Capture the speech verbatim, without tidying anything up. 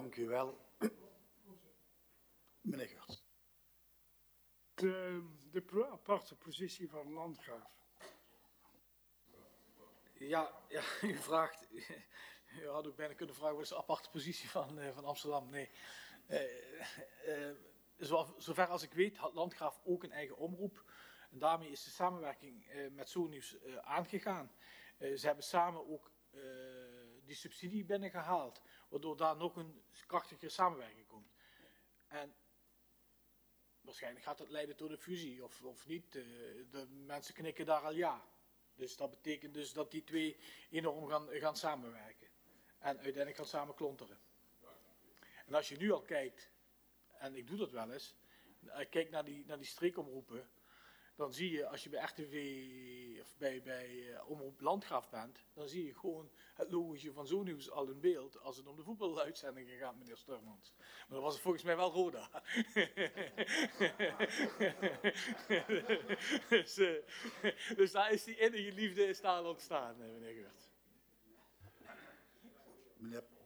Dank u wel. Meneer Geurts. De, de aparte positie van Landgraaf. Ja, ja, u vraagt, u had ook bijna kunnen vragen, wat is de aparte positie van, uh, van Amsterdam? Nee. Uh, uh, zo, zover als ik weet had Landgraaf ook een eigen omroep. En daarmee is de samenwerking uh, met Sony's uh, aangegaan. Uh, ze hebben samen ook uh, die subsidie binnengehaald, waardoor daar nog een krachtigere samenwerking komt. En waarschijnlijk gaat dat leiden tot een fusie, of, of niet. Uh, de mensen knikken daar al ja. Dus dat betekent dus dat die twee enorm gaan, gaan samenwerken. En uiteindelijk gaan samen klonteren. En als je nu al kijkt, en ik doe dat wel eens, kijk naar die, naar die streekomroepen, dan zie je, als je bij R T V of bij, bij uh, Omroep Landgraaf bent, dan zie je gewoon het logotje van Zonieuws al in beeld als het om de voetbaluitzendingen gaat, meneer Sturmans. Maar dan was het volgens mij wel Roda. dus, uh, dus daar is die innige liefde is daar ontstaan, meneer Geurts. Meneer